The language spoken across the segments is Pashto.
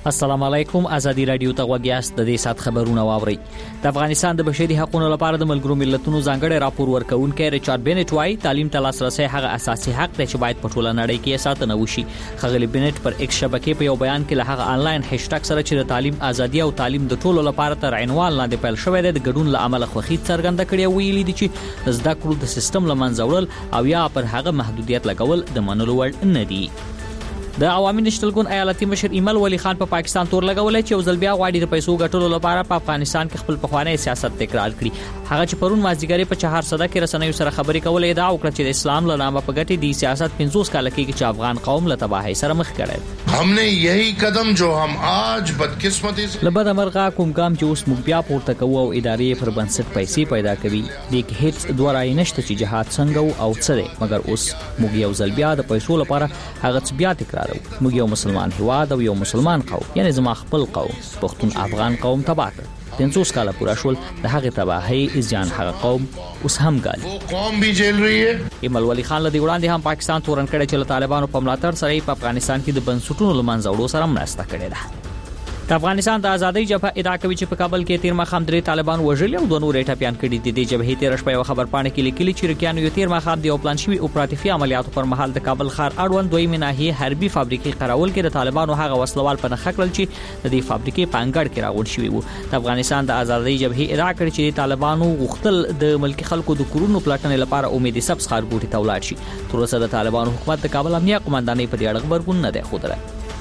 السلام علیکم. ازادي رادیو ته وګیاست. د دې سات خبرونه واوري. د افغانستان د بشري حقوقو لپاره د ملګرو ملتونو ځانګړي راپور ورکونکي ریچارډ بینټ وايي تعلیم ته لاسرسي هغه اساسي حق دی چې باید په ټوله نړۍ کې ساتنه وشي. خغلی بینټ پر ایکس شبکې په یو بیان کې له هغه آنلاین هاشټګ سره چې د تعلیم ازادي او تعلیم د ټولو لپاره تر عنوان لاندې پیل شوی دی د ګډون له عمله خوښي څرګنده کړې ویلي دي چې زده کړو د سیستم لمنځه وړل او یا پر هغه محدودیت لګول د منلو وړ نه دي. د عوامي نشتلګون ایالتي مشر ایمل ولی خان په پاکستان تور لګولای چې ځل بیا غواړي د پیسو ګټلو لپاره په افغانستان کې خپل پخوانی سیاست تکرار کړي. هغه چې پرون مازیګری په 400 کې رسنیو سره خبرې کولې دا وکړه چې د اسلام له نامه په ګټي د سیاست 50 کال کې چې افغان قوم له تباہی سره مخ کړي. हमने यही कदम जो हम आज बदकिस्मती से لبد امرغه کوم ګام چې اوس موږ بیا پورته کوو او ادارې پر بنسټ پیسې پیدا کوي د هیڅ دوه رای نشته چې جهاد څنګه او څه دی مګر اوس موږ یو ځل بیا د پیسو لپاره هغه بیا تکرارو. موږ یو مسلمان هواد او یو مسلمان قوم یعنی زما خپل قوم پښتون افغان قوم تباہ کړ. 500 کال پورا شول د هغه تباہی ځان هغه قوم اوس هم ګالي. वो कौम भी जेल रही है. ایمل ولی خان له وړاندې هم پاکستان تورن کړي چې طالبانو په ملاتړ سره په افغانستان کې د بنسټونو لمنځه وړو سره مرسته کړې ده. د افغانستان د ازادۍ جبهه ادعا کوي چې په کابل کې 13 مخام درې طالبان وژل او 2 نور ټاپیان کړي دي. د جبهې 13 شپه یو خبر پاڼه کې لیکلي چې رکیانو یو 13 مخام دی او پلان شوی اپراتیفي عملیاتو پر مهال د کابل ښار اړوند دوی ناحیه حربي فابریکې قراول کې د طالبانو هغه وسلوال په نخ کړل چې د دې فابریکې په انګړ کې راغون شوی وو. د افغانستان د ازادۍ جبهې ادعا کړې چې طالبانو غوښتل د ملکی خلکو د کورونو پلاټنې لپاره امید سبز ښارګوټي ته ولاړ شي. تر اوسه د طالبانو حکومت د کابل امنیه قومندانۍ په دې اړه خبرګون نه دی خوده.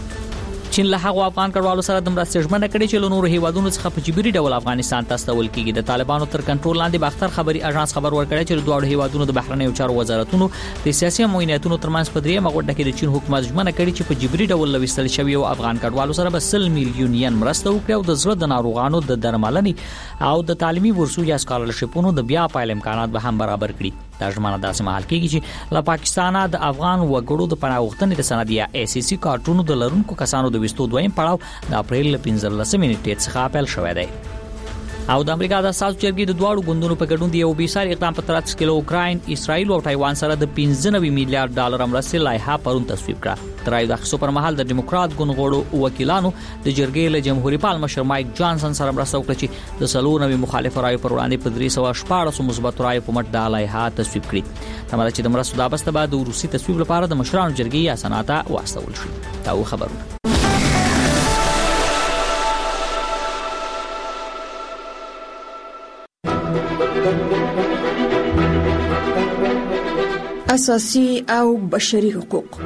چین له هغه افغان کډوالو سره د مرستې ژمنه کړې چې له نورو هیوادونو څخه په جبري ډول افغانستان ته استول کیږي. د طالبانو تر کنټرول لاندې باختر خبري اژانس خبر ورکړی چې د دوه هیوادونو د بهرنیو چارو وزارتونو د سیاسي معایناتونو ترمنځ په درې مغوډه کې د چین حکومت ژمنه کړې چې په جبري ډول لويستل شوی او افغان کډوالو سره به 100 میلیون ین مرسته وکړي او د زړه د ناروغانو د درملنې او د تعلیمي بورسو یا سکالرشپونو د بیا پایل امکانات به هم برابر کړي. دا ژمنه داسې مهال کېږي چې له پاکستانه د افغان وګړو د پناه غوښتنې د سند یا ACC کارتونو د لرونکو کسانو د وستو دویم پړاو د اپریل 15 نیټې څخه پیل شوی دی. او د امریکا د اساسي جرګې د دواړو ګوندونو په ګډون دی یو بیسار اقدام په ترڅ کې له اوکراین، اسرائیل او تایوان سره د 15 میلیارډ ډالر مرستې لایحه پرون تصویب کړه. تر ایو د سپر محل د ډیموکرات ګوند غړو وکیلانو د جرګې له جمهوریت پال مشر مایک جانسن سره مرسته وکړه چې د سلونوي مخالف رایو پر وړاندې په 314 مثبت رایو په مټ د لایحه تصویب کړي. تمره چې د مرستو د بسته بعد د روسي تصویب لپاره د مشرانو جرګې یا سناته واستول شو. دا خبرونه اساسي او بشري حقوق.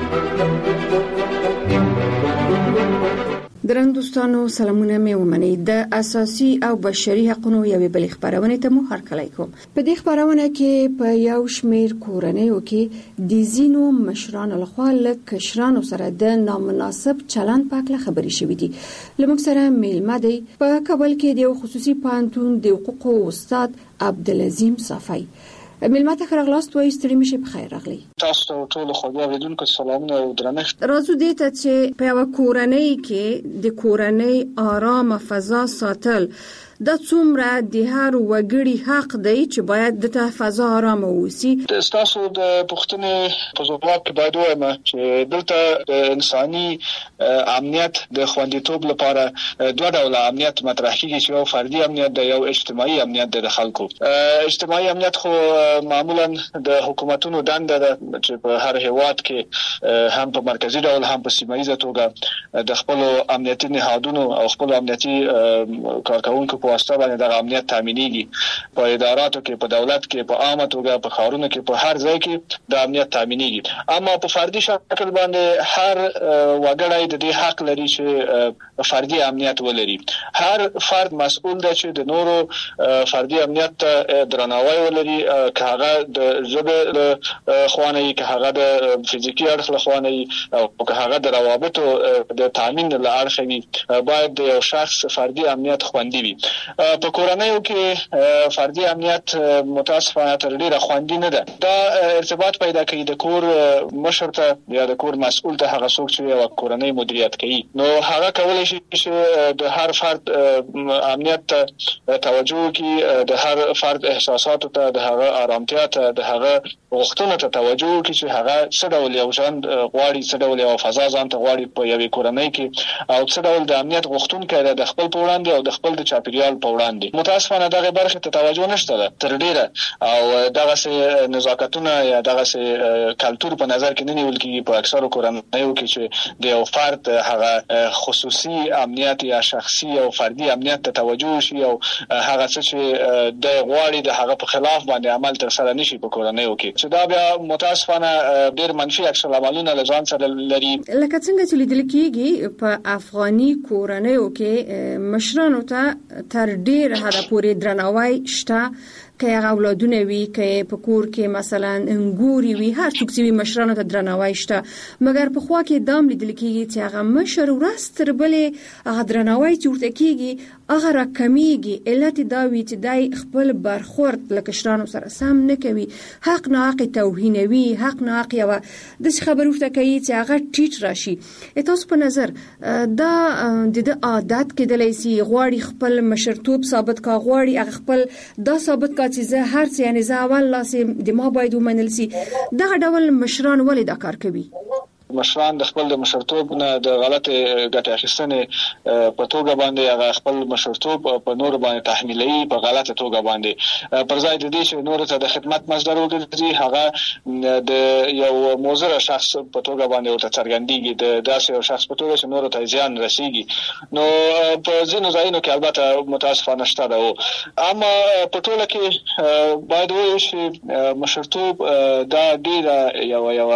درنو دوستانو سلامونه مې ومنئ. د اساسي او بشري حقوقو یوې بلې خبرونه ته مو هرکلی کوم. په دې خبرونه کې په یو شمیر کورنیو کې د زینو مشرانو لخوا له کشرانو سره د نامناسب چلند په اړه خبرې شوې دي. لمږ سره میلمه دی په کابل کې د خصوصي پوهنتون د حقوقو استاد عبدالعظیم صافی. میلمه ته خرغلاست وایي ستړي مشه په خیر راغلی. تاسو ټول خو بیا ودونکو سلامونه او درنښت. راځو دې ته چې په یو کورنۍ کې د کورنۍ آرام فضا ساتل د څومره د هر وګړي حق دی چې باید د فضا آرام اوسي. تاسو د پښتنې په ځواب کې باید وایم چې دلته د انساني امنیت د خوندیتوب لپاره دوه ډول امنیت مطرح کیږي چې یو فردي امنیت دی یو اجتماعي امنیت دی د خلکو. اجتماعي امنیت خو معمولا د حکومتونو دنده ده چې په هر هیواد کې هم په مرکزی ډول هم په سیمایي توګه د خپل امنیتي نهادونو او خپل امنیتي کارکونکو په واسطه باندې د امنیت تامینېږي. په اداراتو کې، په دولت کې، په عامه توګه، په ښارونو کې، په هر ځای کې د امنیت تامینېږي. اما په فردي شکل باندې هر وګړی د دې حق لري چې فردي امنیت ولري. هر فرد مسؤل دی چې د نورو فردي امنیت ته درناوی ولري، که هغه د ژبې له خوانه وي، که هغه د فزیکي اړخ له خوانه وي او که هغه د روابطو د تامین له اړخه وي، باید د یو شخص فردي امنیت خوندي وي. په کورنیو کې فردي امنیت متاسفانه تر ډیره خوندي نه ده. دا ارتباط پیدا کوي د کور مشر ته یا د کور مسؤل ته، هغه څوک چې یو کورنۍ مدیریت کوي. نو هغه کولای شي چې د هر فرد امنیت ته توجه کوي، د هر فرد احساساتو ته، د هغه آرامتیا ته، د هغه غوښتنو ته توجه کوي چې هغه څه ډول یو ژوند غواړي، څه ډول یو فضا ځان ته غواړي په یوې کورنۍ کې، او څه ډول د امنیت غوښتونکی دی د خپل په وړاندې او د خپل د چاپیریال په وړاندې. متاسفانه دغه برخه ته توجه نشته ده تر ډیره، او دغه سه نزاکتونه یا دغه سه کلتور په نظر کې نه نیول کیږي په اکثرو کورنیو کې چې د یو فرد هغه خصوصي امنیت یا شخصي او فردي امنیت ته توجه شي، او هغه څه چې د غواړي د هغه په خلاف باندې عمل تر سره نشي په کورنیو کې، چې دا بیا متاسفانه ډېر منفي عکس العملونه له ځان سره لري. لکه څنګه چې لیدل کېږي په افغاني کورنیو کې مشرانو ته تر ډېر حده پورې درناوی شته، که هغه اولادونه وي، که په کور کې مثلا انګوري وي، هر څوک چې مشرانو ته درناوی شته. مګر په خوا کې دام لیدل کېږي چې هغه مشر ورځ تر بلې هغه درناوی چې ورته کېږي هغه راکمیږي. علت دا وي چې دای خپل برخورد له کشرانو سره سم نه کوي، حق نه حق توهینوي، حق نه حق یو د خبرو ورته کوي چې هغه ټیټ راشي. تاسو په نظر دا د عادت کېدلی سي غواړي خپل مشرتوب ثابت کا، غواړي هغه خپل دا ثابت کا چې زه هر څه یعنی زه اول لاسه د ما باید ومنل سي. دغه ډول مشران ولې دا کار کوي؟ مشران د خپل د مشرتوب نه د غلط ګټه اخیستنې په توګه باندې هغه خپل مشرتوب په نور باندې تحمیلوي په غلطه توګه باندې، پر ځای د دې چې نور ته د خدمت مصدر وګرځي، هغه د یو موزر شخص په توګه باندې ورته څرګندېږي، د داسې یو شخص په توګه چې نور ته زیان رسیږي. نو په ځینو ځایونو کې البته متاسفانه شته ده، اما په ټوله کې باید وایو چې مشرتوب دا ډیره یو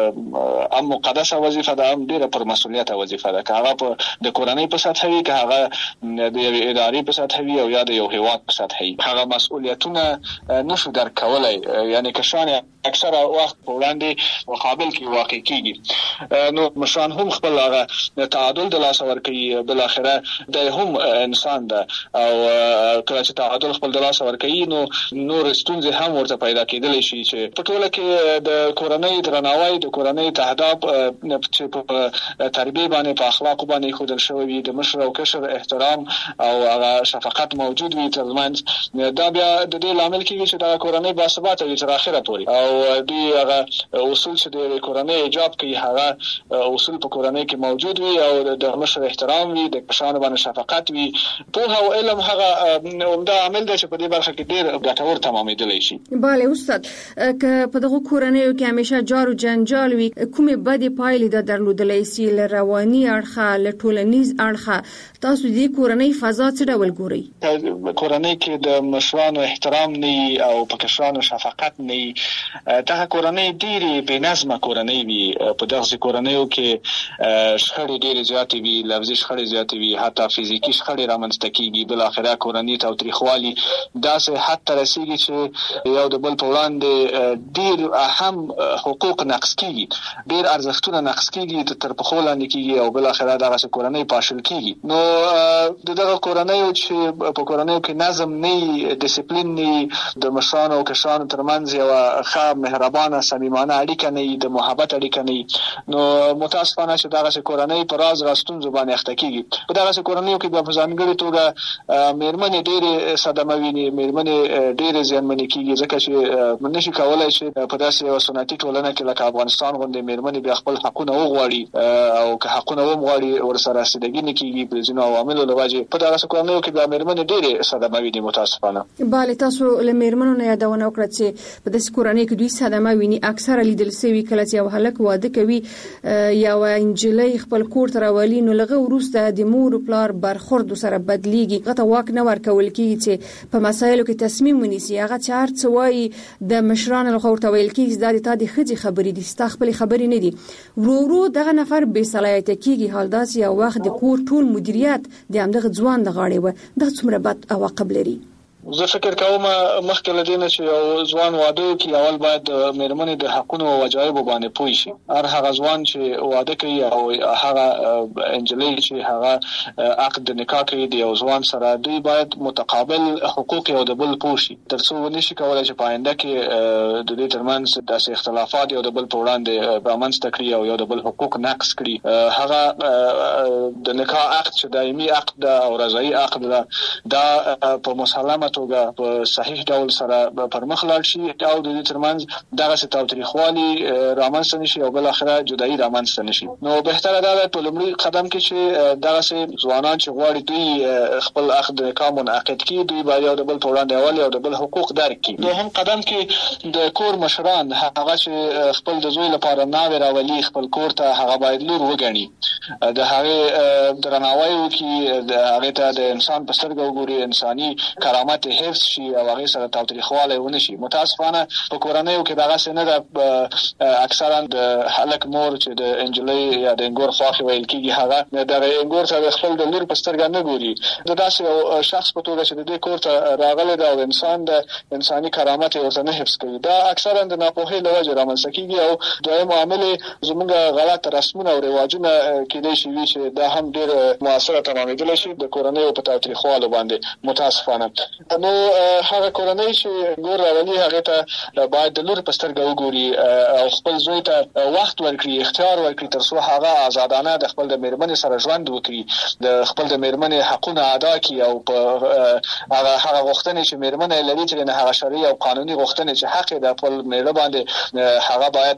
مقدسه وظیفه ده، هم ډیره پر مسؤلیت وظیفه ده، که هغه په د کورنۍ په سطح وي، که هغه د یو ادارې په سطح وي، او یا د یو هیواد په سطح وي. هغه مسؤلیتونه نشو درک کولای، یعنی کشان اکثره وخت په وړاندې مقابل کې واقع کیږي. نو مشران هم خپل هغه تعادل د لاس ورکوي، بل اخره د هم انسان ده، او کله چې تعادل خپل د لاس ورکوي نو نور ستونزې هم ورته پیدا کېدلی شي، چې په ټوله کې د کورنۍ درناوی، د کورنۍ تهداب چې په تربیه باندې، په اخلاق باندې خودل شوی وي، د مشر او کشر احترام او هغه شفقت موجود وي ترمنځ، دا بیا د دې لامل کېږي چې دا کورنۍ باثباته وي تر اخره پورې، او دوی هغه اصول چې د کورنۍ ایجاب کوي هغه اصول په کورنۍ کې موجود وي، او د مشر احترام وي، د کشرانو باندې شفقت وي. پوهه او علم هغه عمده عامل دی چې په دې برخه کې ډېر ګټور تمامېدلی شي. بله استاد، که په دغه کورنیو کې همیشه جار او جنجال وي، کومې بدې پایلې د درلودلی سي له رواني اړخه، له ټولنیز اړخه؟ تاسو دې کورنۍ فضا څه ډول ګورئ؟ کورنۍ کې د مشرانو احترام نه او په کشرانو شفقت نه، دغه کورنۍ ډېرې بې نظمه کورنۍ وي. په دغسې کورنیو کې شخړې ډېرې زیاتې وي، لفظي شخړې زیاتې وي، حتی فزیکي شخړې رامنځته کېږي. بالاخره کورنۍ تاوتریخوالي داسې حد ته رسېږي چې یو د بل په وړاندې ډېر اهم حقوق نقض کېږي، ډېر ارزښتونه نقض کېږي، تر پښو لاندې کېږي، او بالاخره دغسې کورنۍ پاشل کېږي. نو د دغه کورنیو چې په کورنیو کې نظم نه، ډیسپلین نه، د مشرانو او کشرانو ترمنځ یوه ښه مهربانه صمیمانه اړیکه نه، د محبت اړیکه نه، نو متاسفانه چې دغسې کورنۍ په راز ستونزو باندې اخته کېږي. په دغسې کورنیو کې بیا په ځانګړې توګه مېرمنې ډېرې صدمه ویني، مېرمنې ډېرې زیانمنې کېږي، ځکه چې نشي کولی چې په داسې یوه سنتي ټولنه کې لکه افغانستان غوندې مېرمنې بیا خپل حقونه وغواړي، او که حقونه وغواړي ورسره رسیدګي نه کېږي په ځینو عواملو له وجې. په دغسې کورنیو کې بیا مېرمنې ډېرې صدمه ویني متاسفانه. بله، تاسو له مېرمنو نه یادونه وکړه چې په داسې کورنۍ کې دوی صدمه ویني. اکثره لیدل سوي کله چې یو هلک واده کوي، یوه نجلۍ خپل کور ته راولي، نو له هغه وروسته د مور او پلار برخورد سره بدلیږي، هغه ته واک نه ورکول کېږي چې په مسایلو کې تصمیم ونیسي. هغه چې هر څه وایي د مشرانو لخوا ورته ویل کېږي دا د تا د ښځې خبرې دي، ستا خپلې خبرې نه دي. ورو ورو دغه نفر بې صلاحیته کېږي، حال داسې یو وخت د کور ټول مدیریت د همدغه ځوان د غاړې وه. دا څومره بد عواقب لري؟ زه فکر کوم مخکې له دې نه چې یو ځوان واده کوي اول باید مېرمنې د حقونو او واجبو باندې پوه شي. هر هغه ځوان چې واده کوي او هغه انجلۍ چې هغه عقد نکاح کوي د یو ځوان سره دوی باید متقابل حقوق یو د بل پوه شي ترڅو ونشي کولای چې په آینده کې د دې ترمنځ داسې اختلافات یو د بل په وړاندې رامنځته کړي او یو د بل حقوق نقض کړي. هغه د نکاح عقد چې دایمي عقد ده او رضایي عقد ده دا په مسلمه توګه په صحیح ډول سره پر مخ لاړ شي او د دې ترمنځ دغه تاوتریخوالي رامنځته نشي او بل اخره جدایي رامنځته نشي. نو بهتره ده په لومړي قدم کې چې دغه ځوانان چې غواړي دوی خپل عقد نکاح منعقد کړي دوی باید یو د بل په وړاندې اول یو د بل حقوق درک کړي. دوهم قدم کې د کور مشران هغه چې خپل د زوی لپاره ناوې راولي خپل کور ته هغه باید لور وګڼي د هغه درناوی وکړي د هغه ته د انسان په سترګه وګوري انساني کرامت حفظ شي او هغه سره تاوتریخوالی ونشي. متاسفانه په کورنیو کې دغه څه نه ده. اکثرا د هلک مور چې د انجلۍ یا د انګور خواخې ویل کېږي هغه دغه انګور ته خپل د لور په سترګه نه ګوري. د داسې یو شخص په توګه چې د دې کور ته راغلی ده او انسان د انساني کرامت ورته نه حفظ کوي دا اکثرا د ناپوهۍ له وجې رامنځته کېږي او دویم عامل زموږ غلط رسمونه او رواجونه کېدای شي وي چې دا هم ډېر مؤثره تمامېدلی شي د کورنیو په تاوتریخوالو باندې متاسفانه. نو هغه کورنۍ چې ګور راولي هغې ته باید د لور په سترګه وګوري او خپل زوی ته وخت ورکړي اختیار ورکړي تر څو هغه آزادانه د خپل د مېرمنې سره ژوند وکړي د خپل د مېرمنې حقونه ادا کړي او په هغه غوښتنې چې مېرمنه یې لري ترېنه هغه شرعي او قانوني غوښتنې چې حق یې د خپل مېړه باندې هغه باید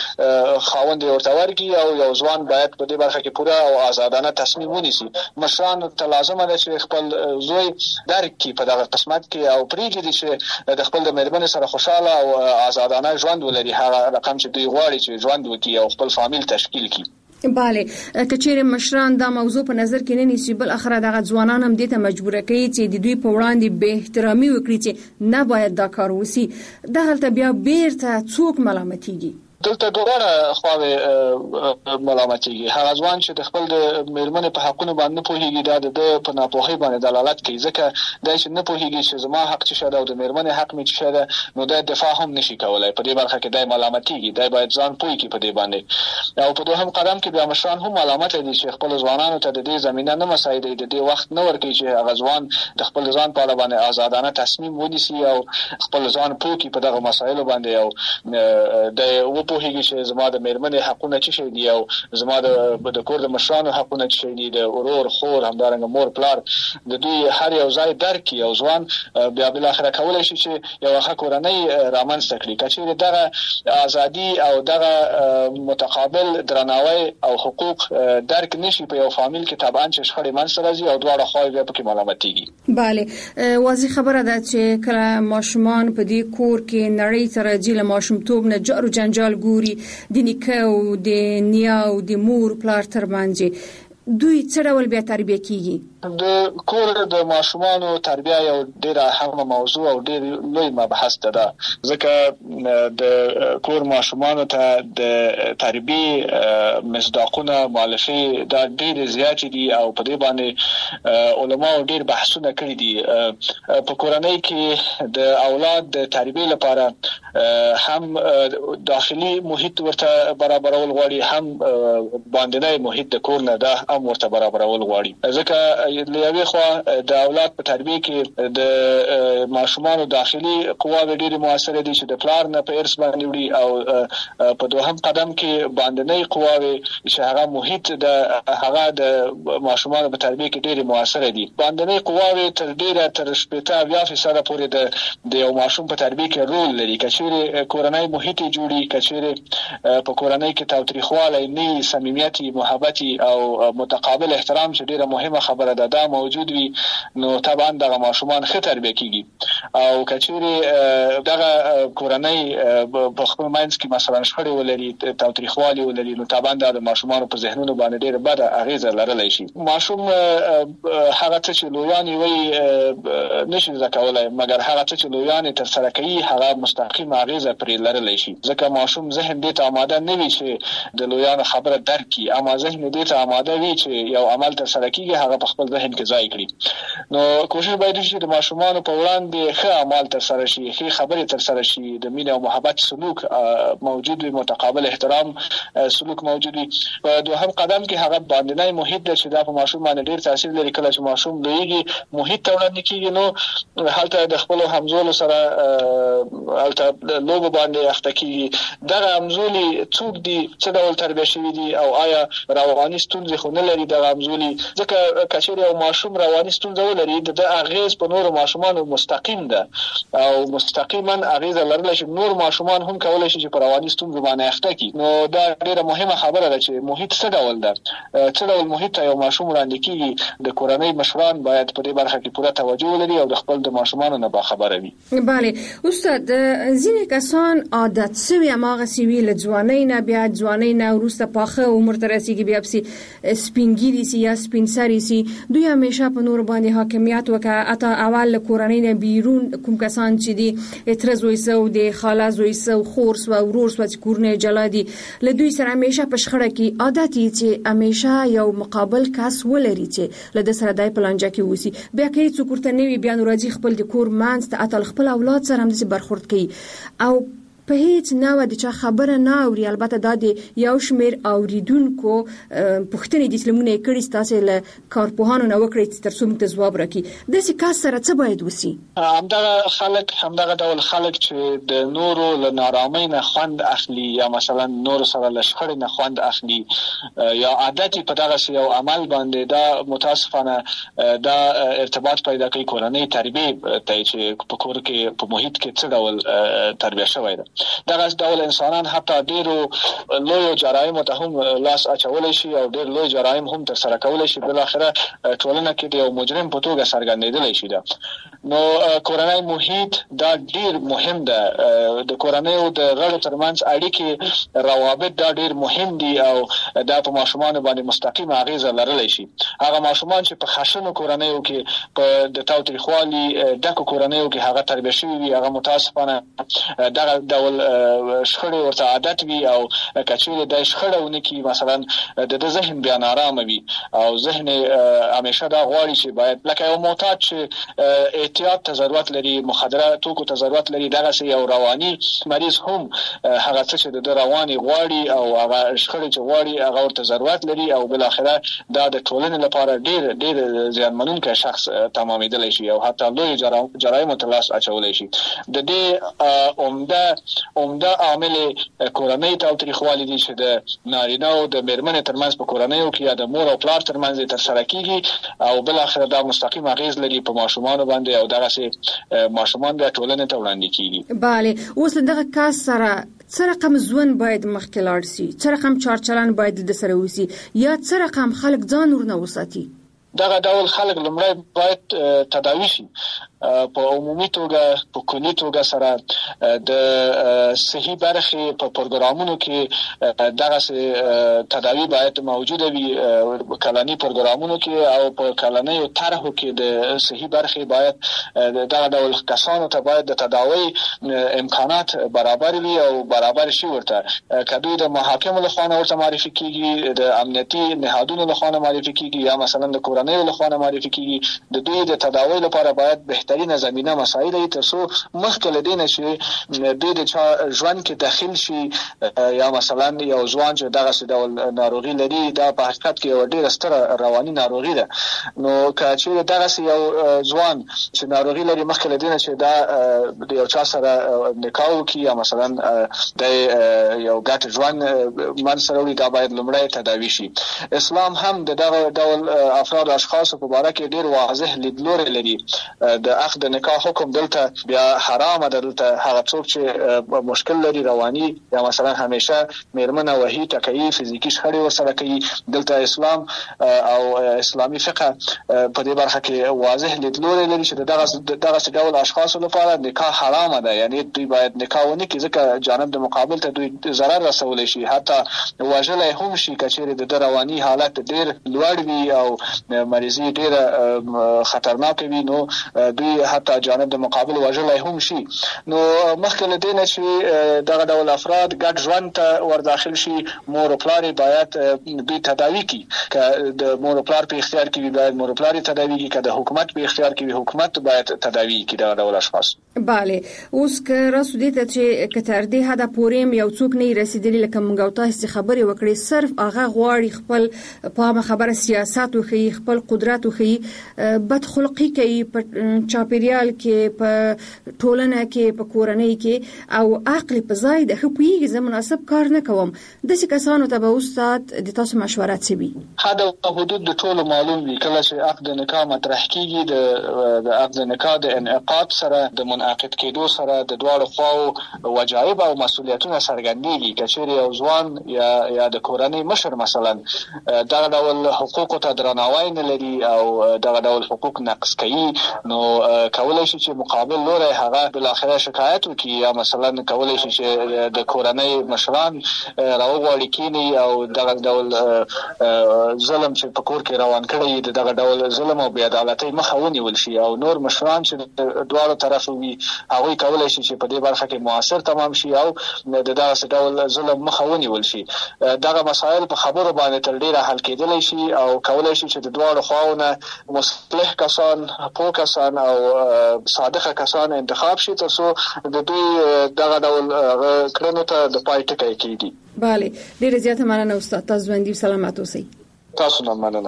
خاوند یې ورته ورکړي او یو ځوان باید په دې برخه کې پوره او آزادانه تصمیم ونیسي. مشرانو ته لازمه ده چې خپل زوی درک کړي په دغه قسمت کې او پرېږدي چې د خپل د مېرمنې سره خوشحاله او آزادانه ژوند ولري هغه رقم چې دوی غواړي چې ژوند وکړي او خپل فامیل تشکیل کړي. بله کچېره مشران دا موضوع په نظر کې نه نیسي بل اخره دغه ځوانان هم دې ته مجبور کوي چې د دوی په وړاندې به احترامي وکړي چې نه باید دا کار وسی. دغلته بیا بیرته څوک ملامتيږي؟ دلته دواړه خواوې ملامتېږي. هغه ځوان چې د خپل د مېرمنې په حقونو باندې نه پوهېږي دا د په ناپوهۍ باندې دلالت کوي ځکه دا چې نه پوهېږي چې زما حق څه شی ده او د مېرمنې حق مې څه شی ده نو دا دفاع هم نشي کولی په دې برخه کې دا ملامتېږي. دا باید ځان پوه کړي په دې باندې. او په دوهم قدم کې بیا مشران هم ملامت دي چې خپل ځوانانو ته د دې زمینه نه مساعدوي د دې وخت نه ورکوي چې هغه ځوان د خپل ځان په اړه باندې آزادانه تصمیم ونیسي او خپل ځان پوه کړي په دغه مسایلو باندې او د پوهیږي چې زما د مېرمنې حقونه څه شي دي او زما د کور د مشرانو حقونه څه شي دي د ورور خور همدارنګه مور پلار د دوی هر یو ځای درک یو ځوان بیا بل اخره کولای شي چې یو ښه کورنۍ رامنځته کړي. کچېرې دغه ازادي او دغه متقابل درناوی او حقوق درک نشي په یو فامیل کې طبعا چې شخړې منځته راځي او دواړه خواوې بیا پکې ملامتېږي. بله واضح خبره ده چې کله ماشومان په دې کور کې نړۍ ته راځي له ماشومتوب نه جار و جنجال ګوري د نیکه او د نیا او د مور پلار ترمنځ دوی څه ډول بیا تربیه کیږي؟ د کور د ماشومانو تربیه یو ډېره اهمه موضوع او ډېر لوی مبحث ده ځکه د کور ماشومانو ته د تربیه مصداقونه مؤلفه دا ډېر زیات دي او په دې باندې علماء ډېر بحثونه کړي دي. په کورنۍ کې د اولاد د تربیه لپاره هم داخلي محیط ورته برابرول غواړي هم باندنی محیط د کور نه ده هم ورته برابرول غواړي ځکه لوي خو د اولاد په تربیه کې د ماشومانو داخلي قواوې ډېرې موثره دي چې د پلار نه په ارث باندې وړي او په دوهم قدم کې باندنی قواوې چې هغه محیط د هغه د ماشومانو په تربیه کې ډېرې موثره دي. باندنی قواوې تر 80% پورې د یو ماشوم په تربیه کې رول لري. کچېرې کورنۍ محیط جوړي کچېرې په کورنۍ کې تاوتریخوالی نه صمیمیت محبت او متقابل احترام چې ډیره مهمه خبره ده دا موجود وي نو طبعا دغه ماشومان ښه تربیه کیږي. او کچېرې دغه کورنۍ په خپل منځ کې مثلا شخړې ولري تاوتریخوالی ولري نو طبعا د ماشومانو په ذهنونو باندې ډیره بده اغیزه لرلی شي. ماشوم هغه څه چې لویان وي نشي زکولای مګر هغه څه چې لویان تر سره کوي هغه مستقیم اغیزه پرې لرلی شي ځکه ماشوم ذهن دې ته آماده نه وي چې د لویانو خبره درک کړي اما ذهن دې ته آماده وي چې یو عمل تر سره کیږي هغه په خپل ذهن کې ځای کړي. نو کوشش باید وشي د ماشومان په وړاندې ښه اعمال تر سره شي، ښه خبرې تر سره شي، د مینې او محبت سلوک موجود وي، متقابل احترام سلوک موجود وي. په دوهم قدم کې هغه باندنی محیط د چې دا په ماشوم باندې ډیر تاثیر لري. کله چې ماشوم لویږي محیط ته وړاندې کیږي نو هلته د خپل همزولو سره هلته لوبه باندې اخته کیږي. دغه همزولي څوک دي، څه ډول تربیه شوي دي او آیا رواني ستونزې خو نه لري دغه همزولي؟ ځکه کچېرې یو ماشوم رواني ستونزه ولري د اغیز په نورو ماشومانو مستقیم ده او مستقیما اغیز لرلی شي نور ماشومان هم کولای شي چې په رواني ستونزو باندې اخته کړي. نو دا ډیره مهمه خبره ده چې محیط څه ډول ده، څه ډول محیط ته یو ماشوم وړاندې کیږي. د کورنۍ مشران باید په دې برخه کې پوره توجه ولري او د خپل د ماشومانو نه باخبره وي. بله استاد، ځینې کسان عادت سوي هغه سوي له ځوانۍ نه بیا ځوانۍ نه وروسته پاخه عمر ته رسیږي، بیا پسې سپینګیري سي یا سپینسري سي، دوی همیشه په نور باندې حاکمیت وکړي. اته اول له کورنۍ نه بیرون کوم کسان چې دي اعتراض وایسو د خاله زویسو خورس و ورور سو چې کورنۍ جلا دي، له دوی سره همیشه په شخړه کې عادت چې همیشه یو مقابل کس ولري چې له د سره دای پلانجه کې وسی. بیا کې څوک ورته نوی بیا راځي خپل د کور مانځ ته اتل خپل اولاد سره هم د برخورد کوي او په هیڅ نوع د چا خبره نه اوري. البته دا د یو شمیر اوریدونکو پوښتنې د اسلامونه کړي تاسو له کارپوهانو نه وکړي چې ترڅو موږ ته ځواب راکړي. د سې کار سره څه باید وسی؟ همدغه ډول خلک چې د نورو له نارامۍ نه خوند اخلي یا مثلا نور سره له شخړې نه خوند اخلي یا عادت په دغه یو عمل باندې، دا متاسفانه دا ارتباط پیدا کوي کورنۍ تربیه ته چې په کور کې په محیط کې څه ډول تربیه شوی ده. دغه ډول انسانان حتی ډیرو لوی جرایم ته هم لاس اچولای شي او ډیر لوی جرایم هم تر سره کولای شي. بل اخره ټولنه کې د یو مجرم په توګه څرګندېدلی شي. نو کورنۍ محیط دا ډیر مهم ده. د کورنۍ او د غړو ترمنځ اړیکې روابط دا ډیر مهم دي او دا په ماشومان باندې مستقیم اغیزه لرلی شي. هغه ماشومان چې په خشنو کورنیو کې په د تاوتریخوالي ډکو کورنیو کې هغه تربیه شوي وي، هغه متاسفانه دغه ډول شخړې ورته عادت وي او کچېرې د شخړهونه کې مثلا د ذهن بیا نارامه وي او ذهن همیشه دا غواړي چې باید لکه یو معتاد چې احتیاط ته ضرورت لري، مخدره توکو ته ضرورت لري، دغه یو رواني مریض هم هغه څه چې د رواني غواړي او هغه شخړې چې غواړي هغه ورته ضرورت لري او بل اخره دا د ټولنې لپاره ډېر زیانمنونکی شخص تمامېدلی شي او حتی لوی جرایم ته لاس اچولی شي. د دې عمده عامل کورنۍ تاوتریخوالي دي چې د نارینه او د میرمنې ترمنځ په کورنیو کې یا د مور او پلار ترمنځ تر سره کیږي او بل اخر دا مستقیم اغیز لري په ماشومان باندې او دغه سي ماشومان د ټولنې ته وړاندې کیږي. bale اوس دغه کس سره څه رقم ژوند باید مخکې لاړ شي، څه رقم چارچلن باید د سره وسی یا څه رقم خلک ځان ورنه وساتي؟ دغه ډول خلک لومړی باید تداوی شي په عمومي توګه په کلي توګه سره د صحي برخې په پروګرامونو کې دغه تداوی باید موجوده وي. کلنی پروګرامونو کې او په کلنیو طرحو کې د صحي برخې باید دغه ډول کسانو ته باید د تداوی امکانات برابر وي او برابر شي. ورته کدوې د محاکمو لخوا ورته معرفي کیږي، د امنیتي نهادونو لخوا معرفي کیږي یا مثلا د کورنۍ لخوا معرفي کیږي. د دوی د تداوی لپاره باید بهترینه زمینه مساعده وي ترڅو مخکې لدینه شي دوی د ژوند کې داخل شي یا مثلا یو ځوان چې دغه ډول ناروغي لري دا په حقیقت کې یو ډېر ستره رواني ناروغي ده. نو چې دغه یو ځوان چې ناروغي لري مخکې لدینه چې دا د یو چا سره نکاح وکړي یا مثلا د یو ګډ ژوند من سره وي، دا باید لومړی تداوی شي. اسلام هم دغه ډول افراد اشخاص په اړه کې ډېر واضح لیدلوري لري. د اخذ د نکاح حکم دلته بیا حرام ده. دلته هغه څوک چې مشکل لري رواني یا مثلا همیشه میرمنه وهي ټکوي، فزیکی شخړې ورسره کوي، دلته اسلام او اسلامي فقه په دې برخه کې واضح لیدلوري لري چې دغه ډول اشخاص لپاره نکاح حرام ده. یعنی دوی باید نکاح ونه کړي ځکه جانب د مقابل ته دوی ضرر رسولی شي، حتی وژلی هم شي کچېرې د رواني حالت ډېر لوړ وي او مریضي ډیره خطرناک وي نو دوی حتی جانب د مقابل وژلای هم شي. نو مخکې له دې نه چې دغه ډول افراد ګډ ژوند ته ورداخل شي مور او پلار باید دوی تداوي کړي. که د مور او پلار په اختیار کې وي باید مور او پلار تداوي کړي، که د حکومت په اختیار کې وي حکومت باید تداوي کړي دغه ډول اشخاص. bale اوس که راسو دې ته چې کتر دې هدا پورې یو څوک نه رسیدلی لکه موږ او تاسو خبرې وکړې صرف هغه غواړي خپل په خبره سیاست او خپل قدرت او بد خلقی کوي په چاپیریال کې په ټولنه کې په کورنۍ کې او عقل په ځای د خپویږي زه مناسب کار نه کوم. د څه کسانو ته به استاد د تاسو مشوره څه وي؟ حد او حدود د ټولو معلوم وي. کله چې عقد نکاح مطرح کیږي د عقد نکاح د انعقاد سره د منعقد کېدو سره د دواړو خواو وجایب او مسؤلیتونه څرګندېږي. کچېرې یو ځوان یا د کورنۍ مشر مثلا دغه ډول حقوقو ته درناوی نه لري او دغه ډول حقوق نقض کوي نو کولای شي چې مقابل لوري هغه بل اخره شکایت وکړي یا مثلا کولای شي چې د کورنۍ مشران راوغواړي کینی او دغه ډول ظلم چې په کور کې روان کړي دغه ډول ظلم او بې عدالتۍ مخه ونیول شي او نور مشران چې دواړو طرفو وي هغه کولای شي چې په دې برخه کې موثر تمام شي او دغه ډول ظلم مخه ونیول شي. دغه مسائل په خبرو باندې تر ډیره حل کېدلی شي او کولای شي چې د دواړو خواونه مصلح کسان، پوه کسان او صادقه کسان انتخاب شي ترڅو د دوی دغه ډول کړنو ته د پای ټکی کېږي. bale ډیره زیاته مننه استاد. تاسو باندې سلامات اوسئ. تاسو نه مننه.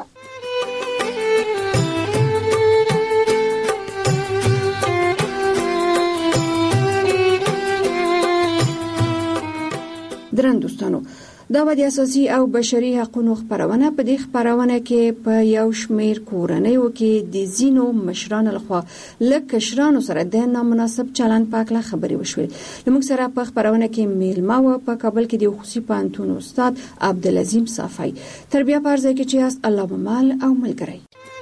درن دوستانو دا د اساسي او بشري حقوقو خبرونه په دې خبرونه کې په یو شمیر کورنیو کې د زینو مشران لخوا لکه شرانو سره د نامناسب چلند پاکله خبري وشوي. موږ سره په خبرونه کې میلمه و په کابل کې د خصوصي پانتون استاد عبدالعظیم صافی تربیه پرځای کې چې است الله بمال او ملګری.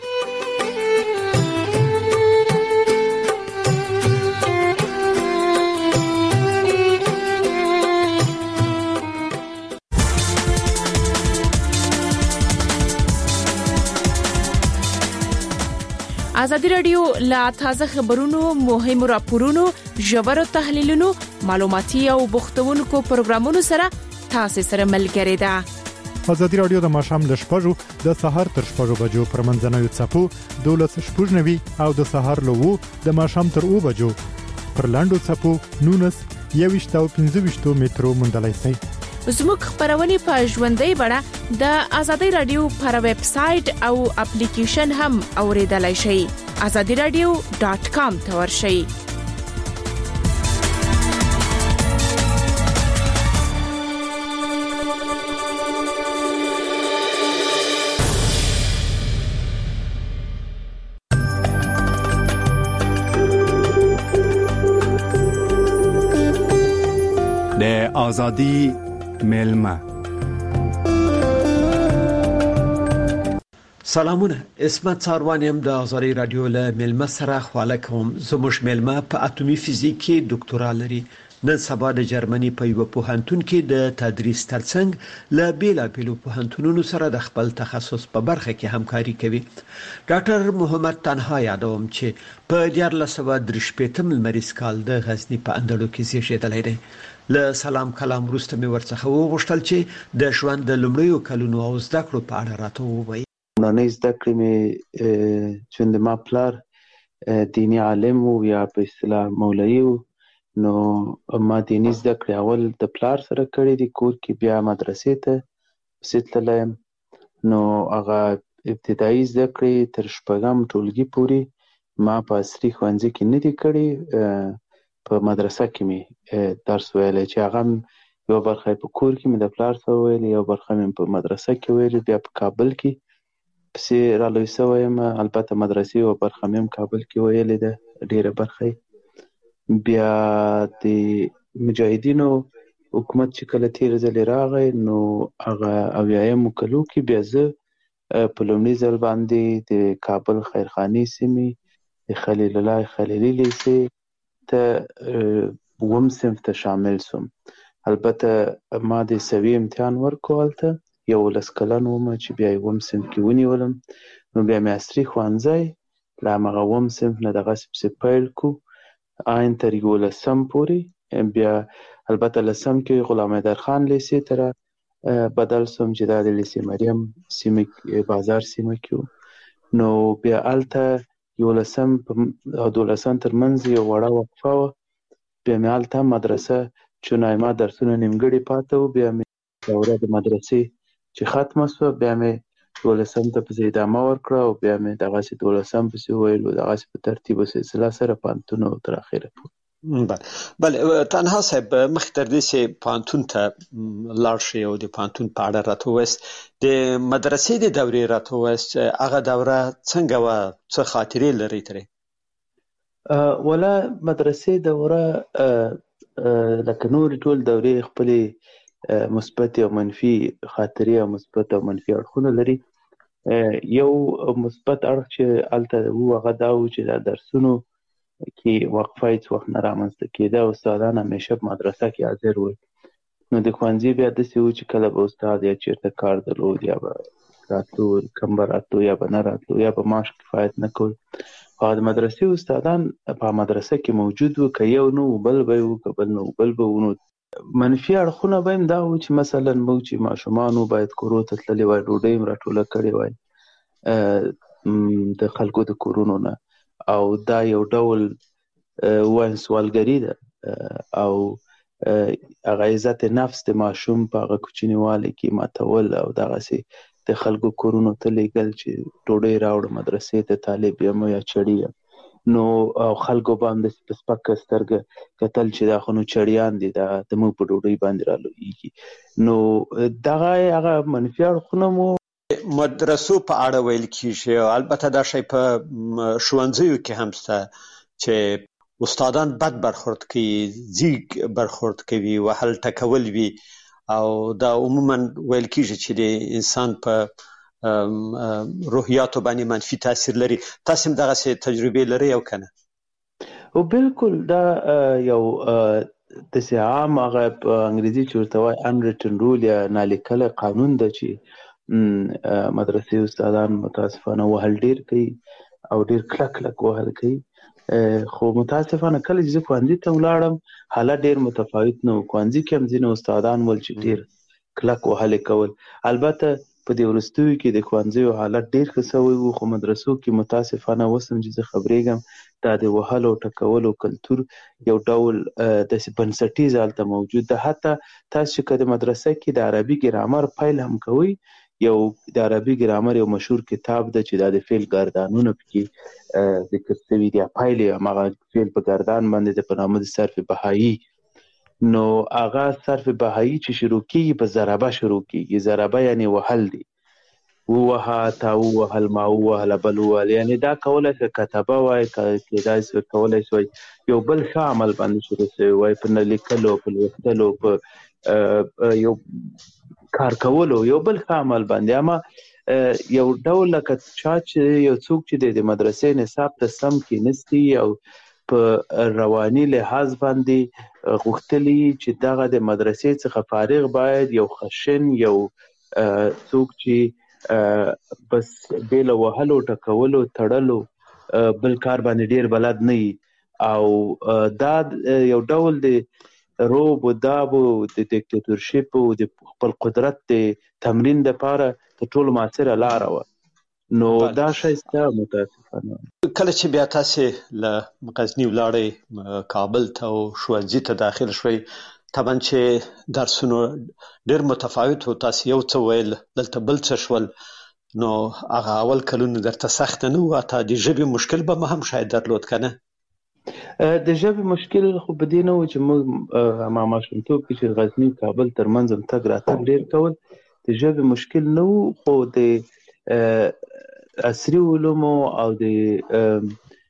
ازادي رادیو لا تازه خبرونو، مهمو راپورونو، ژورو تحلیلونو، معلوماتي او بوختونکو پروګرامونو سره تاسو سره ملګری ده. ازادي رادیو د ماشام ل شپږو د سهار تر شپږو بجو پر منځنوي چپو 12:00 او د سهار له 2 د ماشام تر 2 بجو پر لاندو چپو 19 او 15 مترو مندلای سي. زموږ خبرونه په ژوندۍ بڼه د ازادي رادیو پر ویب سټ او اپلیکیشن هم اوریدلای شئ. azadiradio.com ته ورشئ. د ازادي میلمه. سلامونه، اسمت څاروانیم د ازادي رادیو له میلمه سره خواله کوم. زموږ میلمه په اټومي فزیک کې ډاکټورا لري. نن سبا د جرمني په یو پوهنتون کې د تدریس ترڅنګ له بیلابیلو پوهنتونونو سره د خپل تخصص په برخه کې همکاري کوي. ډاکټر محمد تنها یادوم چې په 1983 لمریز کال د غزنی په اندړو کې زیږیدلی دی. له سلام کلام وروسته مې ورڅخه وغوښتل چې د ژوند د لومړیو کلونو او زده کړو په اړه راته ووایي. نه زده کړې مې چې د ما پلار دینی عالم او یا په اصطلاح مولوی نو ما دینی زده کړې اول د پلار سره کړې دي کور کې، بیا مدرسې ته تللم. نو هغه ابتدایي زده کړې تر شپږم ټولګي پورې ما په عصري ښوونځي کې نه دي کړې. په مدرسه کې مې درس ویلی چې هغه یو برخه په کور کې مې د پلار سره ویلي، یو برخه مې په مدرسه کې ویلي، بیا په کابل کې پسې رالوی سوی یم. البته مدرسې یو برخه مې هم کابل کې ویلې ده، ډېره برخه. بیا د مجاهدینو حکومت چې کله تیر ځلې راغی نو هغه اویایمو کلو کې بیا زه په لومړي ځل باندې د کابل خیرخانې سیمې د خلیل الله خلیلي لیسې ته اووم صنف ته شامل سوم. البته ما د سوي امتحان ورکو هلته 11 کلن وم چې بیا اووم صنف کې ونیولم. نو بیا مې عصري ښوونځی له همغه اووم صنف نه دغسې پسې پیل کړو ان تر 11 پورې. بیا البته لسم کې غلام حیدرخان لیسې ته بدل سوم چې دا د لیسې مریم سیمه بازار سیمه کې و. نو بیا هلته 11 او 12 ترمنځ یو وړه وقفه وه. بیا مې هلته مدرسه چونای ما درسونه نیمګړي پاته وو. بیا مې دوره د مدرسې چې ختمه سوه بیا مې 12 ته پسې ادامه ورکړه او بیا مې دغسې 12 پسې وویل دغسې په ترتیب و سلسله سره پوهنتون او تر اخره پورې. بله تنها صاحب مخکې تر دې چې پوهنتون ته لاړ شئ او د پوهنتون په اړه راته ووایاست د مدرسې د دورې راته ووایاست هغه دوره څنګه وه څه خاطرې لرئ ترې؟ ولا مدرسې دوره لکه نورې ټول دورې خپلې مثبت او منفي خاطرې او مثبت او منفي اړخونه لري. یو مثبت اړخ چې هلته وو هغه دا و چې دا درسونو کې وقفه هیڅ وخت نه رامنځته کېده. استادان همیشه په مدرسه کې حاضر ول. نو د ښوونځي بیا داسې و چې کله به استاد یا چېرته کار درلود یا به راتلو کم به راتلو یا به نه راتلو یا به معاش کفایت نه کول. خو د مدرسې استادان په مدرسه کې موجود وو. که یو نه و بل به وو که بل نه و بل به وو. نو منفي اړخونه به هم دا و چې مثلا موږ چې ماشومان وو باید کورو ته تللي وای ډوډۍ هم راټوله کړې وای د خلکو د کورونو نه او دا یو ډول وایم سوالګري ده او هغه عزت نفس د ماشوم په هغه کوچنیوالي کې ماتول او دغسې د خلکو کورونو ته لیږل چې ډوډۍ راوړه مدرسې ته طالب یم یا چړي یم. نو او خلکو به هم داسې په سپکه سترګه کتل چې دا خو نو چړیان دي دا زموږ په ډوډۍ باندې رالویږي. نو دغه هغه منفي اړخونه مو مدرسو په اړه ویل کېږي او البته دا شی په ښوونځیو کې هم شته چې استادان بد برخورد کوي ځیږ برخورد کوي وهل ټکول وي او دا عموما ویل کېږي چې د انسان په روحیاتو باندې منفي تاثیر لري. تاسو هم دغسې تجربې لرئ او که نه؟ او بالکل دا یو داسې عام هغه په انګریزي چې ورته وایي unwritten rule یا نالیکلی قانون ده چې مدرسې استادان متاسفانه وهل ډیر کوي او ډیر کلک کلک وهل کوي. خو متاسفانه کله چې زه ښوونځي ته ولاړم حالت ډیر متفاوت نه و. ښوونځي کې هم ځینې استادان ول چې ډیر کلک وهلې کول. البته په دې وروستیو کې د ښوونځیو حالت ډیر ښه سوی و خو مدرسو کې متاسفانه اوس هم چې زه خبرېږم دا د وهلو ټکولو کلتور یو ډول داسې بنسټیز هلته موجود ده. حتی تاسو چې که د مدرسه کې د عربي ګرامر پیل هم کوئ یو د عربي ګرامر یو مشهور کتاب ده چې دا د فعل ګردانونه پکې ذکر شوي دي. پیل یې هماغه فعل په ګردان باندې ده په نامه د صرف بهایي. نو هغه صرف بهایي چې شروع کېږي په ضربه شروع کېږي. ضربه یعنې وهل دی. ووهه تا ووهل ما ووهله بل ووهل یعنې دا کولی شوی کتبه وای کېدای شوی کولی شوی یو بل ښه عمل باندې شروع شوی وای په نه لیکلو په لوستلو په یو کار کولو یو بل ښه عمل باندې. اما یو ډول لکه چا چې یو څوک چې د مدرسې نصاب ته سم کېنستی او په رواني لحاظ باندې غوښتلي چې دغه د مدرسې څخه فارغ باید یو خشن یو څوک چې بس بې له وهلو ټکولو تړلو بل کار باندې ډیر بلد نه وي او دا یو ډول د روب و داب و د دیکتاتورشپ و د خپل قدرت د تمرین دپاره تر ټولو مؤثره لاره وه. نو دا شی سته متاسفانه. کله چې بیا تاسې له غزني ولاړئ کابل ته او ښوونځي ته داخل شوئ طبعا چې درسونو ډېر متفاوت و تاسې یو څه ویل دلته بل څه شول نو هغه اول کلونه درته سخته نه وه حتی د ژبې مشکل به هم شاید درلود که نه؟ د ژبې مشکل خو په دې نه و چې موږ ما ماشومتوب کې چې غزني کابل ترمنځ هم تګ راتګ ډېر کول د ژبې مشکل نه و خو د عصري علومو او د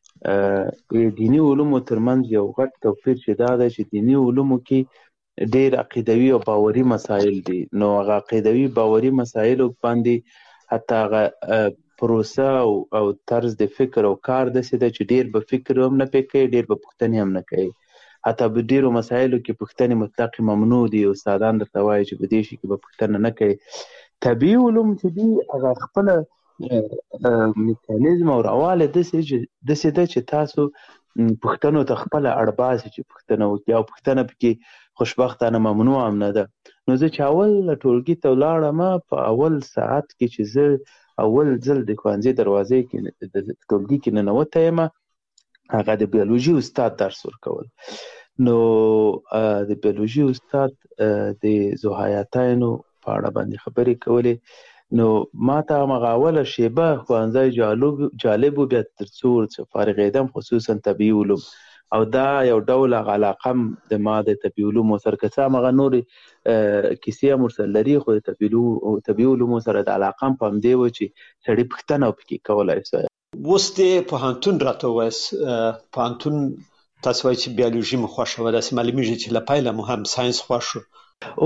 دیني علومو ترمنځ یو غټ توپیر چې دا ده چې دیني علومو کې ډېر عقیدوي او باوري مسایل دي. نو هغه عقیدوي باوري مسایلو باندې حتی هغه پروسه او طرز د فکر او کار داسې ده چې ډېر به فکر هم نه پې کوي ډېر به پوښتنې هم نه کوي. حتی په ډېرو مسایلو کې پوښتنې مطلق ممنوع دي. استادان درته وایي چې په دې شي کې به پوښتنه نه کوي. طبیعي علوم چې دي هغه خپله میکانیزم او راواله د څه د چې تاسو پښتنو ته خپل اړباسي چې پښتنه وکي او پښتنه پکې خوشبختانه ممنوع هم نه ده. نو زه چې اول ټولګي ته ولاړم په اول ساعت کې چې زه اول ځل د ښوونځي دروازې کې د ټولګي کې ننوتی یم، هغه د بیولوژي استاد درس ورکول. نو د بیولوژي استاد د ذوحیاتینو په اړه باندې خبرې کولې. نو ما ته همغه اوله شیبه ښوونځی جالب و، بیا تر څو فارغېدم خصوصا طبیعي علوم، او دا یو ډول علاقه د ما د طبیعي علومو سره که څه همغه نورې کیسې هم ورسره لري، خو د طبیعي علومو سره د علاقه هم په همدې و چې سړي پوښتنه پکې کولی سوی. اوس د پوهنتون راته ووایاست، پوهنتون تاسو وایئ چې بیولوژي مو خوښه وه، داسې معلومیږي چې له پیله مو هم ساینس خوښ و.